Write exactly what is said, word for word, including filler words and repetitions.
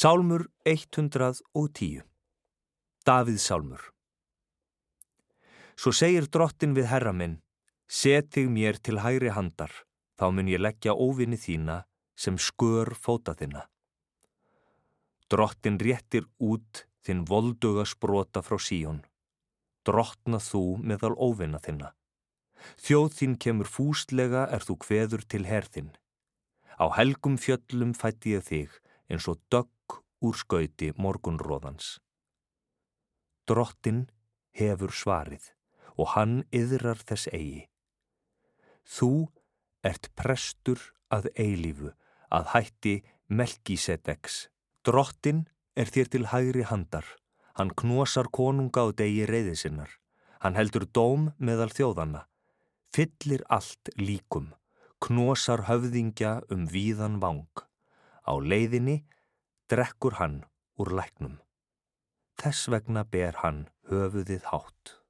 Sálmur hundrað og tíu. Davíðs sálmur. Svo segir drottin við herra minn, set þig mér til hægri handar, þá mun ég leggja óvini þína sem skör fóta þinna. Drottin réttir út þinn volduga sprota frá Síón. Drottna þú meðal óvina þinna. Þjóð þín kemur fúslega er þú kveður til herðinn. Á helgum fjöllum fætti ég þig eins og dögg úr skauti morgunroðans. Drottin hefur svarið og hann iðrar þess eigi. Þú ert prestur að eilífu, að hætti Melkísedeks. Drottin er þér til hægri handar, hann knosar konunga á degi reiði sinnar. Hann heldur dóm meðal þjóðanna, fyllir allt líkum, knosar höfðingja um víðan vang. Á leiðinni drekkur hann úr læknum. Þess vegna ber hann höfuðið hátt.